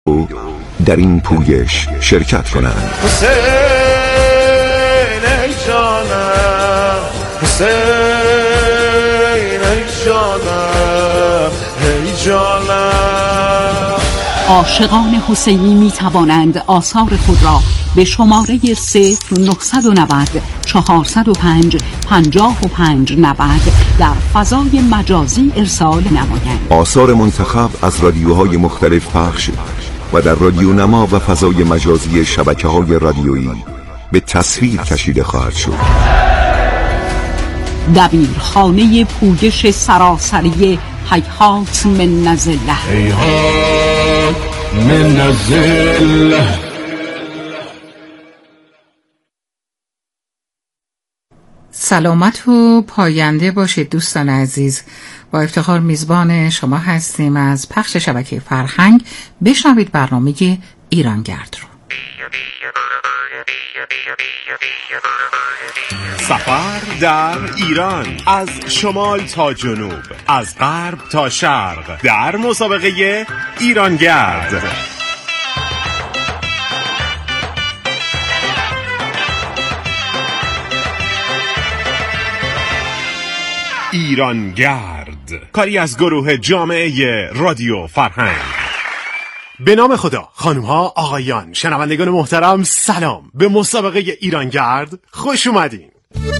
در این پویش شرکت کنند. حسین ای جانم، حسین ای جانم، ای جانم. عاشقان حسینی می توانند آثار خود را به شماره 0990 405 5590 در فضای مجازی ارسال نمایند. آثار منتخب از رادیوهای مختلف پخش و در رادیو نما و فضای مجازی شبکه‌های رادیویی به تصویر کشیده خواهد شد. دبیرخانه پویش سراسری هیهات من نزله، هیهات من نزله. سلامت و پاینده باشید دوستان عزیز. با افتخار میزبان شما هستیم از پخش شبکه فرهنگ. بشنوید برنامه ایرانگرد رو. سفر در ایران، از شمال تا جنوب، از غرب تا شرق، در مسابقه ایرانگرد. ایرانگرد، کاری از گروه جامعه رادیو فرهنگ. به نام خدا، خانوم‌ها، آقایان، شنوندگان محترم، سلام. به مسابقه ایرانگرد خوش اومدین.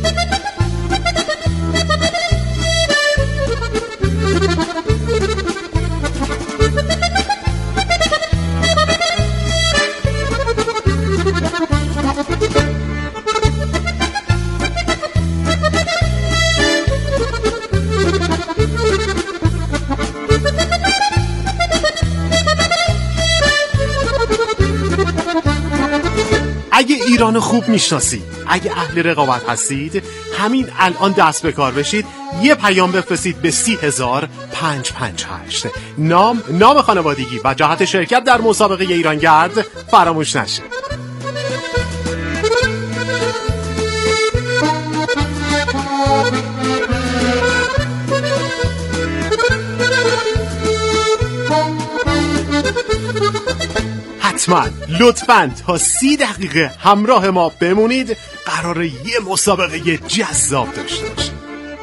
اگه ایران خوب میشناسید، اگه اهل رقابت هستید، همین الان دست به کار بشید. یه پیام بفرستید به 30558. نام خانوادگی و جهت شرکت در مسابقه ایرانگرد فراموش نشه. حتما لطفاً تا 30 دقیقه همراه ما بمونید. قراره یه مسابقه جذاب داشته باشیم.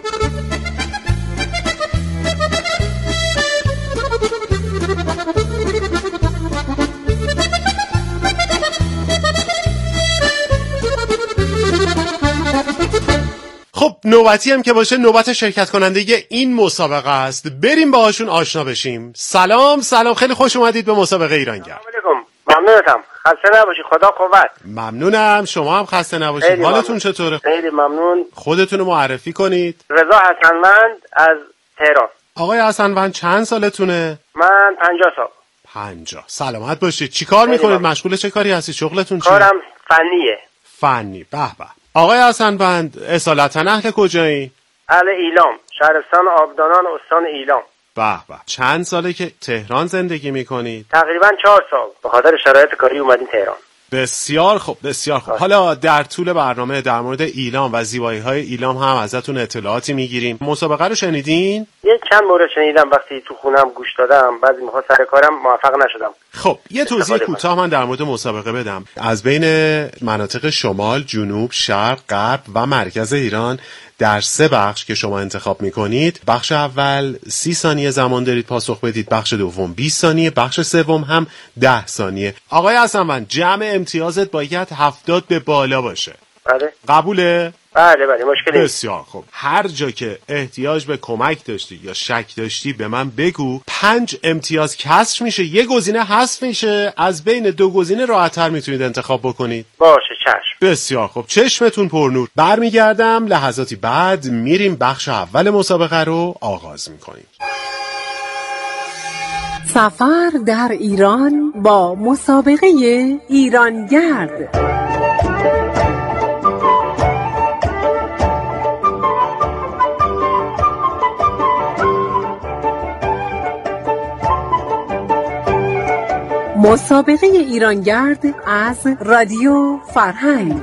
خب نوبتی هم که باشه، نوبت شرکت کننده این مسابقه است. بریم باهاشون آشنا بشیم. سلام، خیلی خوش اومدید به مسابقه ایرانگرد. ممنونم، خسته نباشی، خدا قوت. ممنونم، شما هم خسته نباشید. حالتون چطوره؟ خیلی ممنون. خودتون رو معرفی کنید. رضا حسنوند از تهران. آقای حسنوند چند سالتونه؟ من 50 سال. 50. سلامت باشید. چی کار میکنید؟ مشغول چه کاری هستید؟ شغلتون چیه؟ کارم فنیه. فنی. به به. آقای حسنوند اصالتا اهل کجایی؟ اهل ایلام، شهرستان آبدانان، استان ایلام. به به. چند ساله که تهران زندگی میکنید؟ تقریبا 4 سال. به خاطر شرایط کاری اومدیم تهران. بسیار خوب، بسیار خوب. حالا در طول برنامه در مورد ایلام و زیبایی‌های ایلام هم ازتون اطلاعاتی میگیریم. مسابقه رو شنیدین؟ یه چند مورد شنیدم، وقتی تو خونم گوش دادم. بعضی موقع سر کارم موفق نشدم. خب یه توضیح کوتاه من در مورد مسابقه بدم. از بین مناطق شمال، جنوب، شرق، غرب و مرکز ایران در 3 بخش که شما انتخاب میکنید، بخش اول 30 ثانیه زمان دارید پاسخ بدید، بخش دوم 20 ثانیه، بخش سوم هم 10 ثانیه. آقای حسنوند، جمع امتیازت باید 70 به بالا باشه. بله. قبوله؟ بله مشکلی. بسیار خوب. هر جا که احتیاج به کمک داشتی یا شک داشتی به من بگو. 5 امتیاز کسر میشه، یه گزینه حذف میشه. از بین 2 گزینه راحت‌تر میتونید انتخاب بکنید. باشه چشم. بسیار خوب، چشمتون پرنور. برمیگردم لحظاتی بعد. میریم بخش اول مسابقه رو آغاز میکنیم. سفر در ایران با مسابقه ایرانگرد. مسابقه ایرانگرد از رادیو فرهنگ.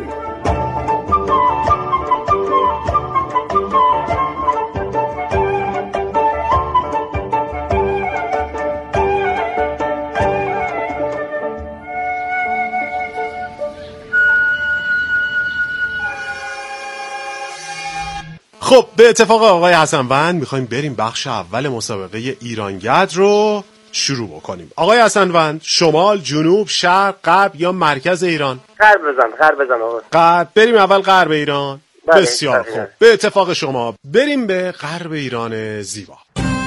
خب به اتفاق آقای حسنوند میخوایم بریم بخش اول مسابقه ایرانگرد رو شروع بکنیم. آقای حسنوند، شمال، جنوب، شرق، غرب یا مرکز ایران؟ غرب بزن آقا. غرب. بریم اول غرب ایران. بله، بسیار بله. خوب، به اتفاق شما بریم به غرب ایران زیبا.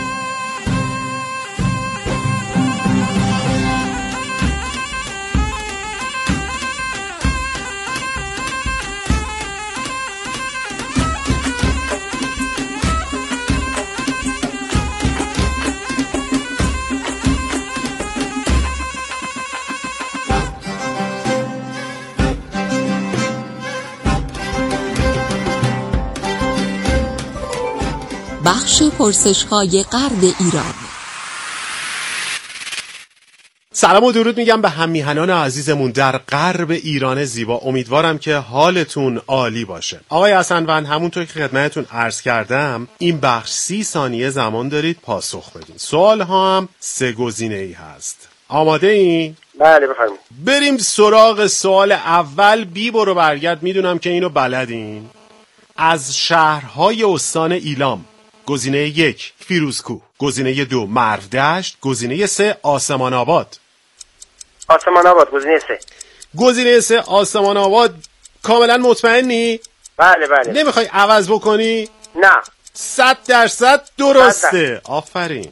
بخش پرسش‌های غرب ایران. سلام و درود میگم به هم میهنان عزیزمون در غرب ایران زیبا. امیدوارم که حالتون عالی باشه. آقای حسنوند، همونطور که خدمتتون عرض کردم این بخش 30 ثانیه زمان دارید پاسخ بدین. سوال ها هم 3 گزینه‌ای هست. آماده این؟ بله بفرمایید. بریم سراغ سوال اول. بی برو برگرد، میدونم که اینو بلدین. از شهرهای استان ایلام گزینه 1 فیروزکوه، گزینه 2 مرودشت، گزینه 3 آسمان آباد. آسمان آباد گزینه 3. گزینه 3 آسمان آباد. کاملا مطمئنی؟ بله. نمیخوای عوض بکنی؟ نه. 100% درسته. آفرین.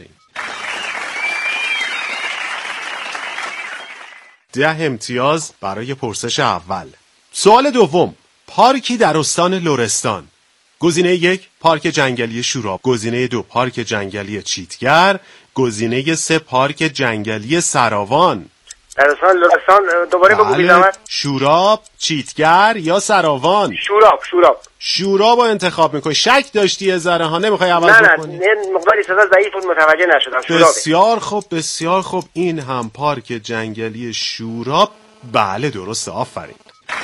10 امتیاز برای پرسش اول. سوال دوم. پارکی در استان لرستان. گزینه 1 پارک جنگلی شوراب، گزینه 2 پارک جنگلی چیتگر، گزینه 3 پارک جنگلی سراوان. در استان لرستان دوباره بگو بی‌زحمت. شوراب، چیتگر یا سراوان؟ شوراب رو انتخاب میکنی. شک داشتی یه ذره ها، نمیخوای عوض بکنی؟ نه مقداری صدا ضعیف بود متوجه نشدم. شورابه. بسیار خوب. این هم پارک جنگلی شوراب. بله درسته، آفرین.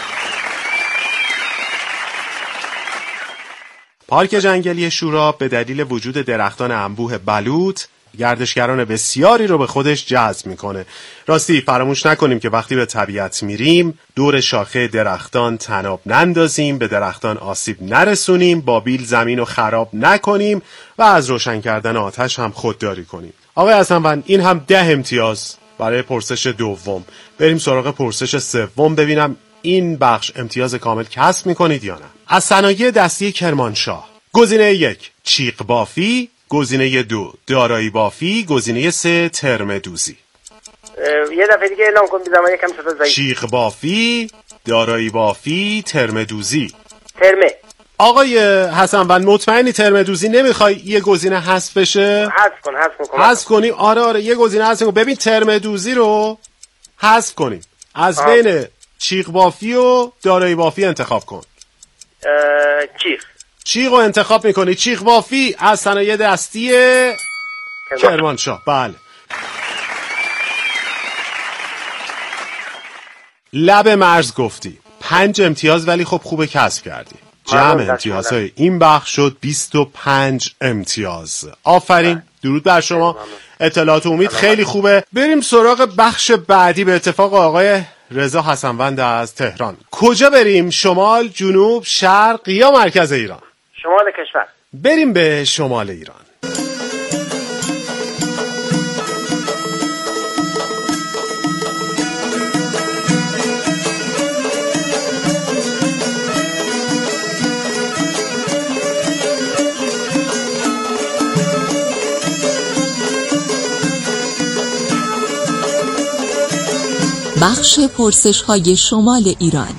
پارک جنگلی شوراب به دلیل وجود درختان انبوه بلوط گردشگران بسیاری رو به خودش جذب میکنه. راستی فراموش نکنیم که وقتی به طبیعت میریم دور شاخه درختان طناب نندازیم، به درختان آسیب نرسونیم، با بیل زمین رو خراب نکنیم و از روشن کردن آتش هم خودداری کنیم. آقای حسنوند، این هم 10 امتیاز برای پرسش دوم. بریم سراغ پرسش سوم، ببینم این بخش امتیاز کامل کسب میکنید یا نه. از صنایع دستی کرمانشاه گزینه 1 چیق بافی، گزینه 2 دارایی بافی، گزینه 3 ترمه دوزی. یه دفعه دیگه اعلام کن بی‌زحمت، یکم صدا ضعیف. چیق بافی، دارایی بافی، ترمه دوزی. ترمه. آقای حسنوند مطمئنی ترمه دوزی نمیخوای یه گزینه حذف بشه؟ حذف کنیم. آره یه گزینه حذف کن. ببین ترمه دوزی رو حذف کنیم. از بین چیق بافی و دارایی بافی انتخاب کن. چیق رو انتخاب میکنی. چیق بافی از صنایع دستی کرمانشاه. بله. لب مرز گفتی. 5 امتیاز، ولی خب خوبه کسب کردی. جمع امتیازهای این بخش شد 25 امتیاز. آفرین. درود بر شما. اطلاعات امید خیلی خوبه. بریم سراغ بخش بعدی. به اتفاق آقای رضا حسنوند از تهران. کجا بریم؟ شمال، جنوب، شرق یا مرکز ایران؟ شمال کشور. بریم به شمال ایران. بخش پرسش‌های شمال ایران.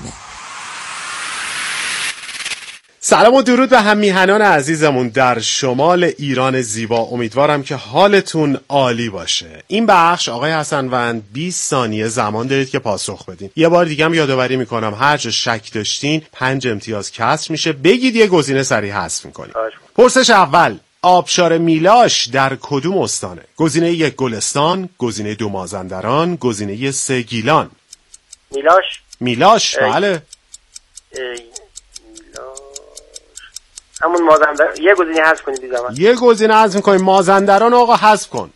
سلام و درود به هم میهنان عزیزمون در شمال ایران زیبا. امیدوارم که حالتون عالی باشه. این بخش آقای حسنوند 20 ثانیه زمان دارید که پاسخ بدین. یه بار دیگه هم یادآوری میکنم هر جا شک داشتین 5 امتیاز کسر میشه. بگید یه گزینه سریع حذف میکنید. پرسش اول. آبشار میلاش در کدوم استانه؟ گزینه 1 گلستان، گزینه 2 مازندران، گزینه 3 گیلان. میلاش بله. همون مازندران. یه گزینه حذف کنید بی‌زحمت. یه گزینه حذف می‌کنیم. مازندران آقا حذف کن.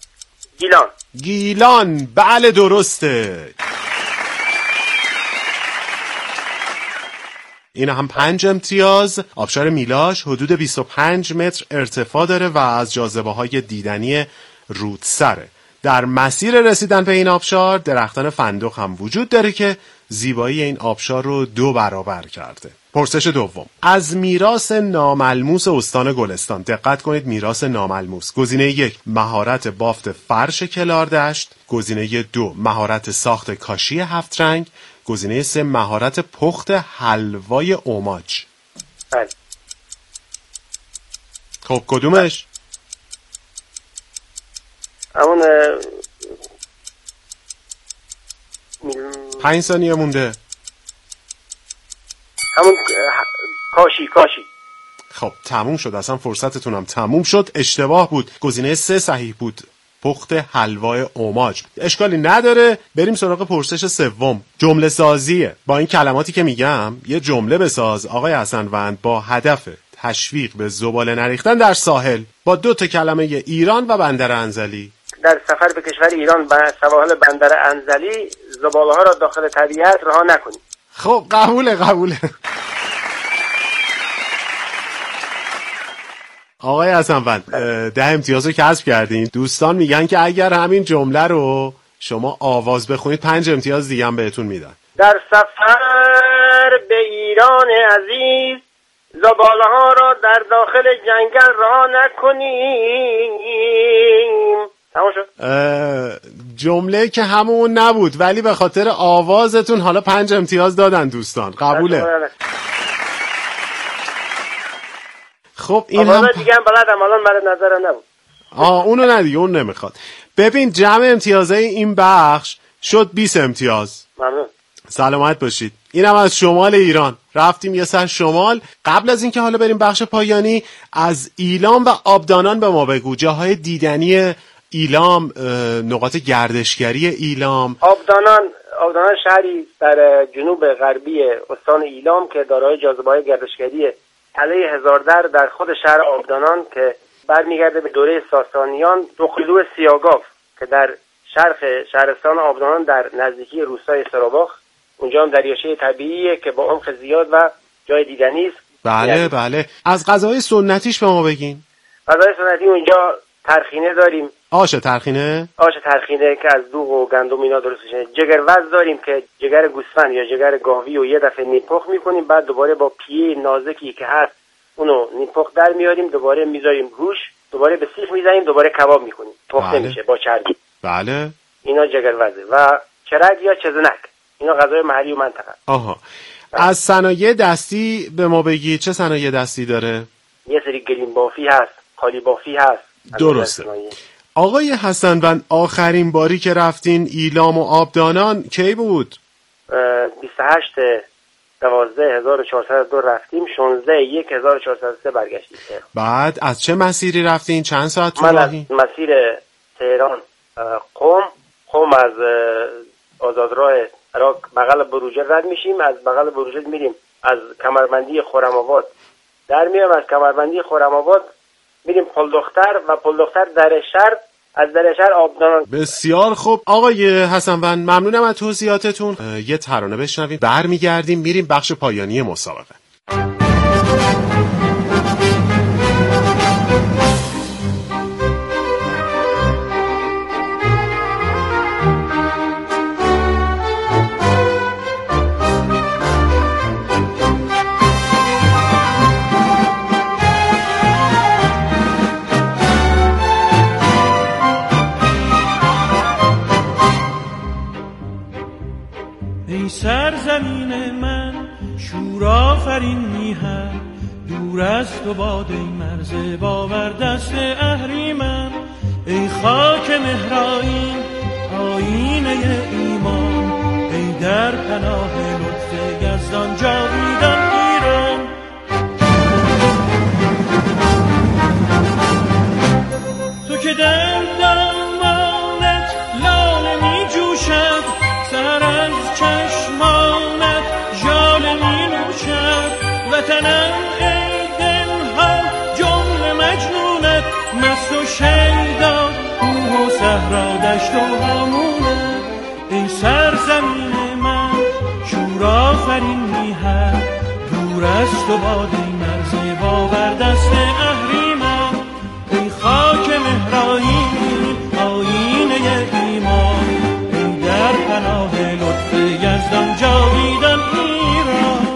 گیلان بله درسته. این هم 5 امتیاز. آبشار میلاش حدود 25 متر ارتفاع داره و از جاذبه‌های دیدنی رودسره. در مسیر رسیدن به این آبشار درختان فندق هم وجود داره که زیبایی این آبشار رو 2 برابر کرده. پرسش دوم، از میراث ناملموس استان گلستان، دقت کنید میراث ناملموس، گزینه 1 مهارت بافت فرش کلاردشت، گزینه 2 مهارت ساخت کاشی 7 رنگ، گزینه 3 مهارت پخت حلوای اوماج. بله. خب کدومش؟ همون 5 ثانیه مونده. همون کاشی. خب تموم شد، اصلا فرصتتونم تموم شد. اشتباه بود، گزینه 3 صحیح بود، پخت حلوای اوماج. اشکالی نداره، بریم سراغ پرسش سوم. جمله سازیه. با این کلماتی که میگم یه جمله بساز آقای حسنوند با هدف تشویق به زباله نریختن در ساحل با 2 کلمه ایران و بندر انزلی. در سفر به کشور ایران به سواحل بندر انزلی زباله ها را داخل طبیعت رها نکنید. خب قبوله. آقای حسنوند 10 امتیاز رو کسب کردین. دوستان میگن که اگر همین جمله رو شما آواز بخونید 5 امتیاز دیگه هم بهتون میدن. در سفر به ایران عزیز زباله ها را در داخل جنگل رها نکنیم. تمام شد. جمله که همون نبود ولی به خاطر آوازتون حالا 5 امتیاز دادن دوستان. قبوله. خب این هم دیگه هم بلدم، الان برای نظرم نبود. اونو ندیگه، اون نمیخواد. ببین جمع امتیازهای این بخش شد 20 امتیاز. ممنون. سلامت باشید. اینم از شمال ایران. رفتیم یه سر شمال. قبل از اینکه حالا بریم بخش پایانی، از ایلام و آبدانان به ما بگو. جاهای دیدنی ایلام، نقاط گردشگری ایلام. آبدانان شهری در جنوب غربی استان ایلام که دارای جاذبه‌های گردشگری تله هزاردر در خود شهر آبدانان که برمیگرده به دوره ساسانیان، دوقلو سیاگاف که در شرق شهرستان آبدانان در نزدیکی روستای سراباخ، اونجا هم دریاچه طبیعیه که با عمق زیاد و جای دیدنی است. بله. از غذاهای سنتیش به ما بگین. غذای سنتی اونجا ترخینه داریم. آش ترخینه که از دوغ و گندم اینا درست میشه. جگروز داریم که جگر گوسفند یا جگر گاوی و یه دفعه نیمپخت میکنیم، بعد دوباره با پیه نازکی که هست اونو نیمپخت در میاریم، دوباره میذاریم روش، دوباره به سیخ میزنیم، دوباره کباب میکنیم، پخته میشه با چربی. بله. اینا جگروزه. و چرگ یا چزنک، اینا غذای محلی و منطقه. آها. از صنایع دستی به ما بگی، چه صنایع دستی داره؟ یه سری گلیم بافی هست، خالی بافی هست. درسته. آقای حسنوند آخرین باری که رفتین ایلام و آبدانان کی بود؟ 28/12/1402 رفتیم، 16/1/1403 برگشتیم. بعد از چه مسیری رفتین؟ چند ساعت طول راهی؟ من از مسیر تهران قم از آزادراه عراق بغل بروجرد رد میشیم، از بغل بروجرد میریم از کمربندی خرم‌آباد در میام، از کمربندی خرم‌آباد میریم پلدختر و پلدختر درشهر، از درشهر آبدانان. بسیار خوب آقای حسنوند، ممنونم از توضیحاتتون. یه ترانه بشنویم، برمیگردیم میریم بخش پایانی مسابقه. سرزمین من شور آفرین میهن، دور از تو باد ای مرز باور دست اهریمن، ای خاک مهرائین آیینه ایمان، ای در پناه لطف یزدان جاویدان ایران. تو که در دامانت لاله می جوشد، سر از چشمانت ژاله می نوشد، وطنم ای دلها جمله مجنونت، مست و شیدا کوه و صحرا دشت و هامونت، ای سرزمین من شور آفرین میهن، دور از تو باد ای مرز باور دست اهریمن، ای خاک مهرانی آیینه ایمان، ای در پناه لطف یزدان جاویدان ایران.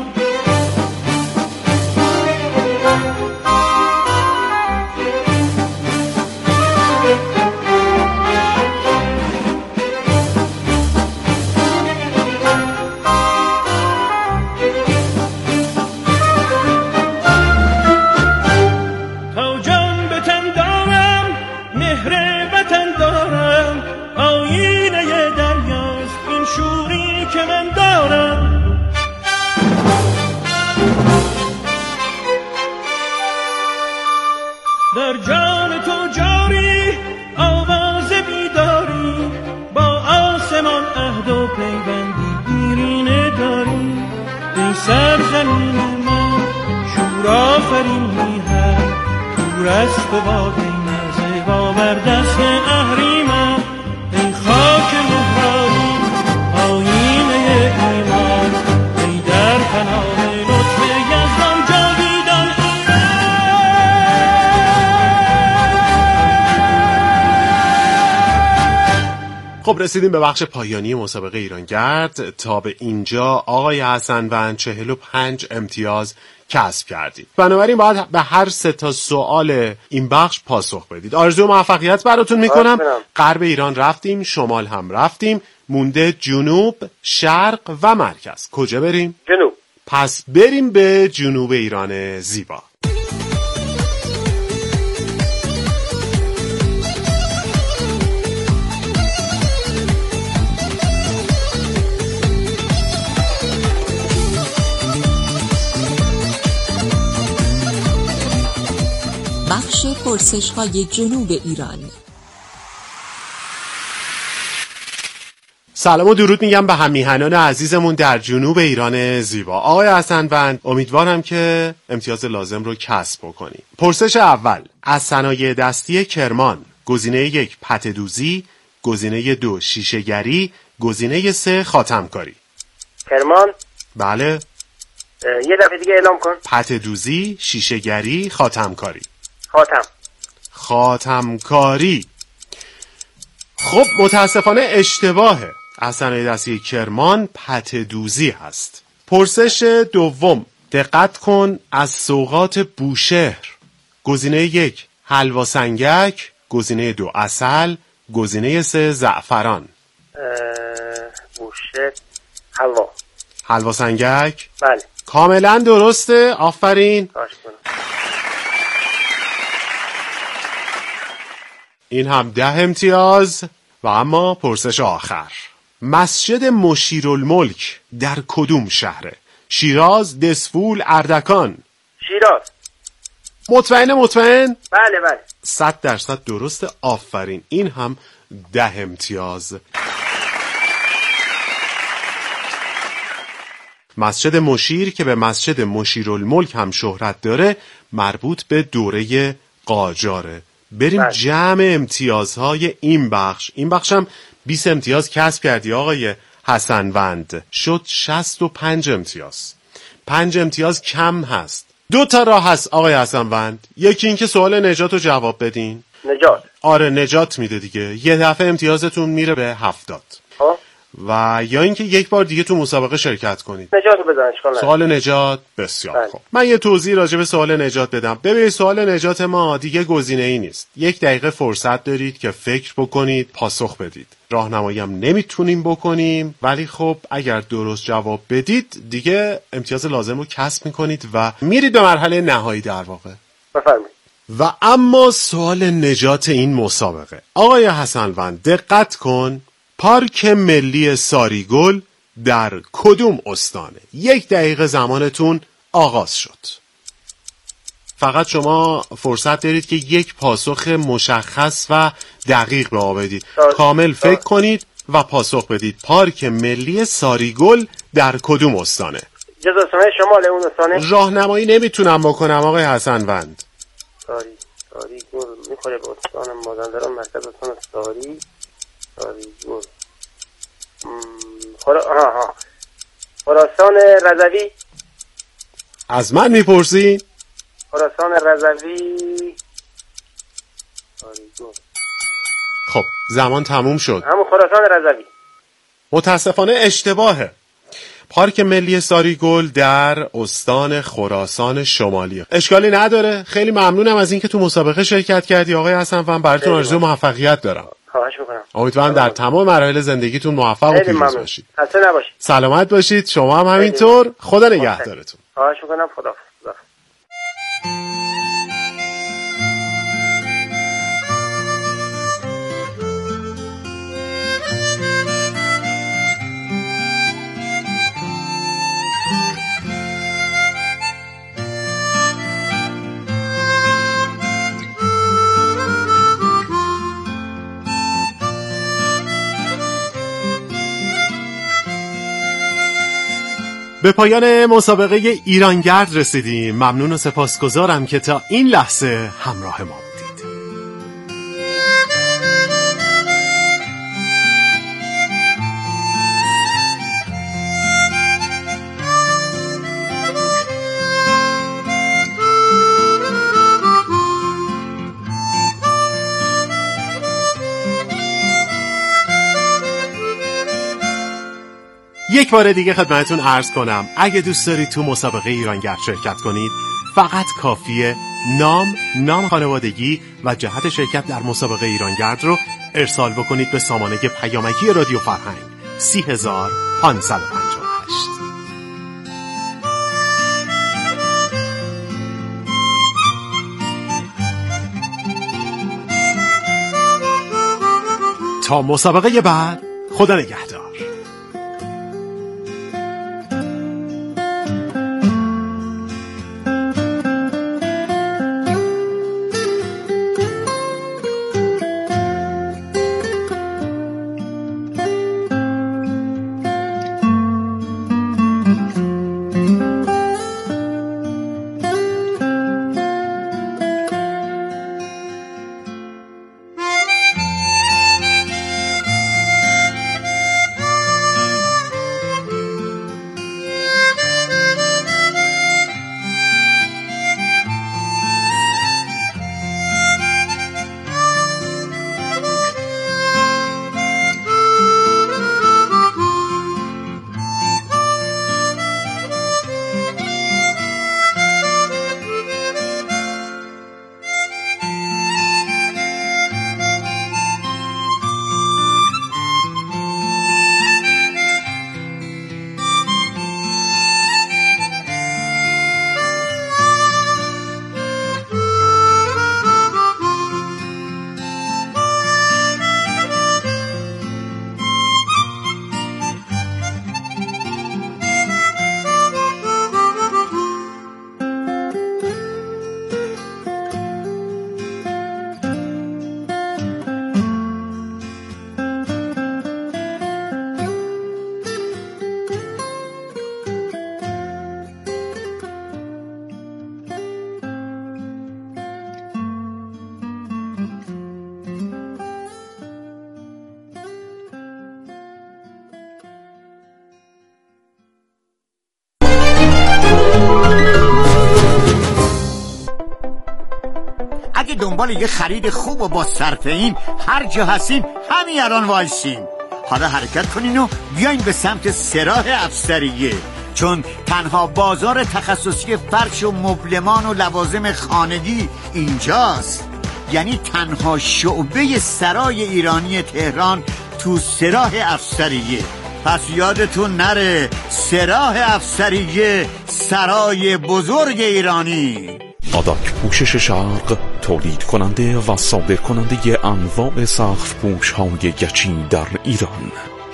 در جان تو جاری آواز بیداری، با آسمان عهد و پیوندی دیرینه داری. ای سرزمین من شور آفرینی هست، دور از تو باد ای مرز باور دست اهریمن، ای خاک مهرانی آیینه ایمان، ای در پناه لطف یزدان جاویدان ایران. خب رسیدیم به بخش پایانی مسابقه ایرانگرد. تا به اینجا آقای حسنوند 45 امتیاز کسب کردید. بنابراین باید به هر 3 تا سوال این بخش پاسخ بدید. آرزوی موفقیت براتون میکنم. غرب ایران رفتیم، شمال هم رفتیم، مونده جنوب، شرق و مرکز. کجا بریم؟ جنوب. پس بریم به جنوب ایران زیبا. بخش پرسش‌های جنوب ایران. سلام و درود میگم به همیهنان عزیزمون در جنوب ایران زیبا. آقای حسنوند، امیدوارم که امتیاز لازم رو کسب بکنید. پرسش اول: از صنایع دستی کرمان گزینه 1 پته دوزی، گزینه 2 شیشه‌گری، گزینه 3 خاتمکاری. کرمان. بله. یه دفعه دیگه اعلام کن. پته دوزی، شیشه‌گری، خاتمکاری. خاتمکاری. خب متاسفانه اشتباهه. از صنایع دستی کرمان پته دوزی هست. پرسش دوم: دقت کن از سوغات بوشهر گزینه 1 حلوا سنگک، گزینه 2 عسل، گزینه 3 زعفران. بوشهر حلوا سنگک. بله کاملا درسته. آفرین. این هم 10 امتیاز. و اما پرسش آخر: مسجد مشیرالملک در کدوم شهره؟ شیراز، دسفول، اردکان. شیراز. مطمئن؟ بله 100% درسته. آفرین. این هم 10 امتیاز. مسجد مشیر که به مسجد مشیرالملک هم شهرت داره مربوط به دوره قاجاره. بریم جمع امتیازهای این بخش. این بخش هم 20 امتیاز کسب کردی آقای حسنوند، شد 65 امتیاز. 5 امتیاز کم هست. 2 تا راه هست آقای حسنوند. یکی این که سوال نجات رو جواب بدین. نجات. آره نجات میده دیگه. یه دفعه امتیازتون میره به 70. و یا اینکه یک بار دیگه تو مسابقه شرکت کنید. نجات بزن. سوال نجات. بسیار خوب. من یه توضیح راجع به سوال نجات بدم. ببینید سوال نجات ما دیگه گزینه‌ای نیست. 1 دقیقه فرصت دارید که فکر بکنید، پاسخ بدید. راهنمایی هم نمیتونیم بکنیم، ولی خب اگر درست جواب بدید دیگه امتیاز لازم رو کسب میکنید و میرید به مرحله نهایی در واقع. بفرمایید. و اما سوال نجات این مسابقه. آقای حسنوند دقت کن. پارک ملی ساریگل در کدوم استانه؟ 1 دقیقه زمانتون آغاز شد. فقط شما فرصت دارید که یک پاسخ مشخص و دقیق به ما بدید. کامل فکر کنید و پاسخ بدید. پارک ملی ساریگل در کدوم استانه؟ جز استانه شمال اون استانه؟ راهنمایی نمیتونم بکنم آقای حسنوند. ساریگل میخوره به استان مازندران، مرکز استان ساریگل. خراسان رضوی. از من میپرسی؟ خراسان رضوی. خب زمان تموم شد. همون خراسان رضوی. متاسفانه اشتباهه. پارک ملی ساریگل در استان خراسان شمالیه. اشکالی نداره. خیلی ممنونم از اینکه تو مسابقه شرکت کردی آقای حسن‌فهم. براتون آرزوی موفقیت دارم. خواهش میکنم. امیدوارم در تمام مراحل زندگیتون موفق و پیروز باشید. خسته نباشید. سلامت باشید. شما هم همینطور. خدا نگهدارتون. خواهش میکنم. خدا. به پایان مسابقه ایرانگرد رسیدیم. ممنون و سپاسگزارم که تا این لحظه همراه ما بودید. یک بار دیگه خدمتتون عرض کنم اگه دوست دارید تو مسابقه ایرانگرد شرکت کنید فقط کافیه نام خانوادگی و جهت شرکت در مسابقه ایرانگرد رو ارسال بکنید به سامانه پیامکی رادیو فرهنگ 30558. تا مسابقه بعد خدا نگهدار. اگه دنبال یه خرید خوب و با صرفه این هر جا هستین همین الان وایسین. حالا حرکت کنین و بیاین به سمت سراح افسریه، چون تنها بازار تخصصی فرش و مبلمان و لوازم خانگی اینجاست. یعنی تنها شعبه سرای ایرانی تهران تو سراح افسریه. پس یادتون نره، سراح افسریه، سرای بزرگ ایرانی. آداک پوشش شرق تولید کننده و صادر کننده انواع سقف پوش های گچی در ایران.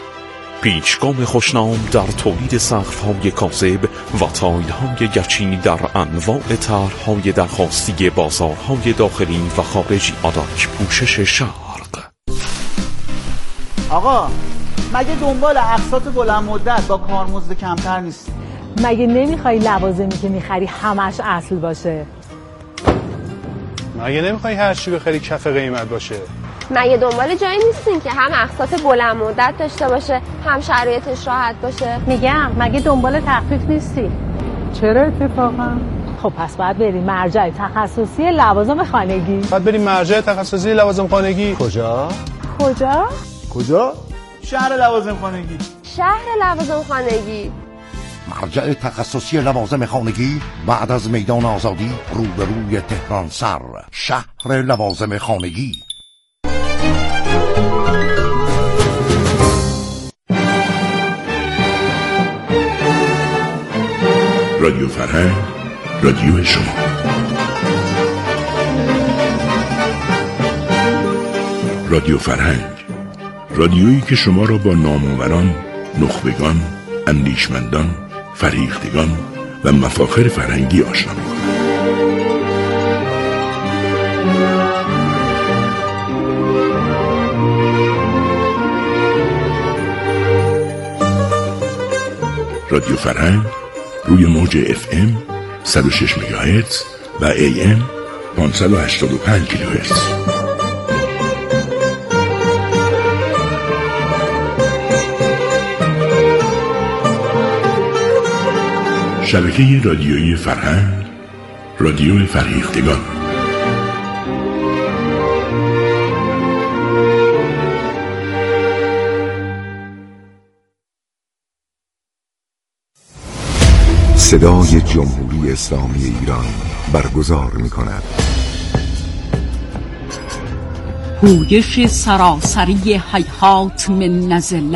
پیشگام خوشنام در تولید سقف های کاذب و تایل های گچی در انواع طرح‌های درخواستی بازارهای داخلی و خارجی. آداک پوشش شرق. آقا مگه دنبال اقساط بلند مدت با کارمزد کمتر نیستی؟ مگه نمیخوای لوازمی که میخری همش اصل باشه؟ مگه نمیخوای هر چی بخری کف قیمت باشه؟ مگه دنبال جایی نیستین که هم اقساط بلند مدت داشته باشه هم شرایطش راحت باشه؟ میگم مگه دنبال تخفیف نیستی؟ چرا اتفاقا؟ خب پس باید بریم مرجع تخصصی لوازم خانگی. باید بریم مرجع تخصصی لوازم خانگی. کجا؟ شهر لوازم خانگی. شهر لوازم خانگی. مرجع تخصصی لوازم خانگی بعد از میدان آزادی روبروی تهران سر، شهر لوازم خانگی. رادیو فرهنگ، رادیو شما. رادیو فرهنگ، رادیویی که شما را با نامآوران، نخبگان، اندیشمندان، فرهیختگان و مفاخر فرهنگی آشنا می‌کند. رادیو فرهنگ روی موج FM 106 مگاهرتز و AM 585 کیلوهرتز. شبکه رادیویی فرهنگ، رادیو فرهیختگان. صدای جمهوری اسلامی ایران برگزار می‌کند. پویش سراسری هیهات من نزله.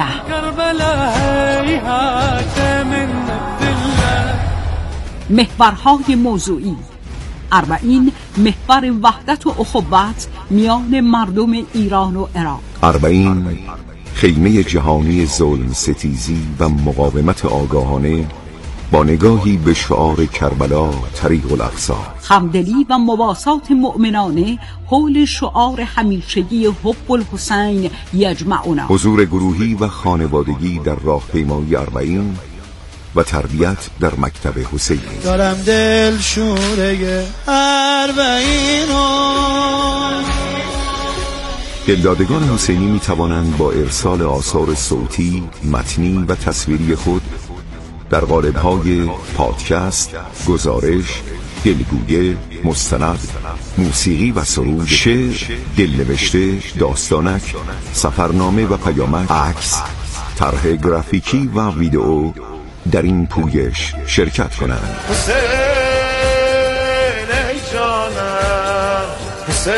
محورهای موضوعی 40 محور وحدت و اخوت میان مردم ایران و عراق. 40 خیمه جهانی ظلم ستیزی و مقاومت آگاهانه با نگاهی به شعار کربلا طریق الاقصی. همدلی و مواسات مؤمنانه حول شعار همیشگی حب الحسین یجمعنا. حضور گروهی و خانوادگی در راهپیمایی 40 و تربیت در مکتب حسینی. دارم دل شوره 40. دلدادگان حسینی می توانند با ارسال آثار صوتی، متنی و تصویری خود در قالب‌های پادکست، گزارش، دلگویه، مستند، موسیقی و سرود، شعر، دلنوشته، داستانک، سفرنامه و پیامک، عکس، طرح گرافیکی و ویدئو در این پویش شرکت کنند. حسین ای جانم، حسین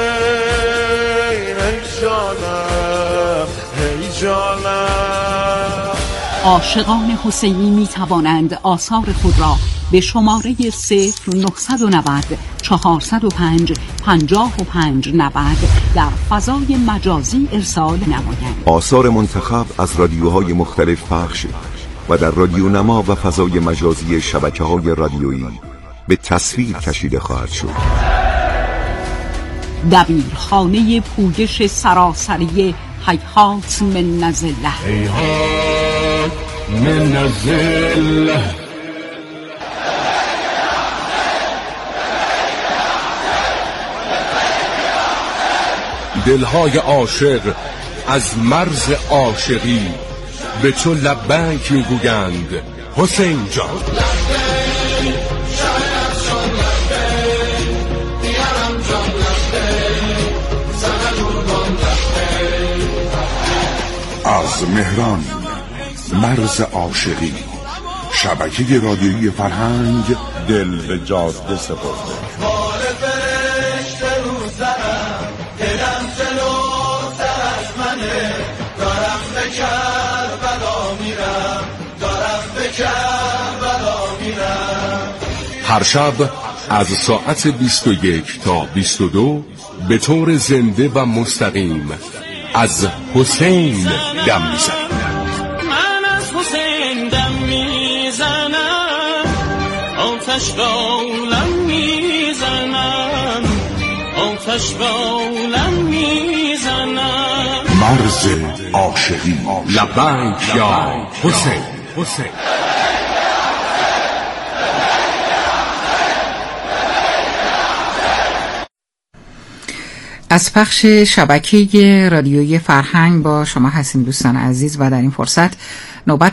ای جانم، ای جانم. عاشقان حسینی می توانند آثار خود را به شماره 0990 405 5590 در فضای مجازی ارسال نمایند. آثار منتخب از رادیوهای مختلف پخش و در رادیو نما و فضای مجازی شبکه‌های رادیویی به تصویر کشیده خواهد شد. دبیرخانه پویش سراسری هیهات من نزله. هیهات من نزله. دلهای عاشق از مرز عاشقی به تو لبیک میگویند حسین جان. از مهران، مرز عاشقی، شبکه رادیویی فرهنگ، دل به جاده سپرده. هر شب از ساعت 21 تا 22 به طور زنده و مستقیم از حسین دم میزنیم. من از حسین دم میزنم، آتش بالم میزنم، آتش بالم میزنم. مرز عاشقی. لبیک یا حسین. از پخش شبکه رادیویی فرهنگ با شما هستیم دوستان عزیز و در این فرصت نوبت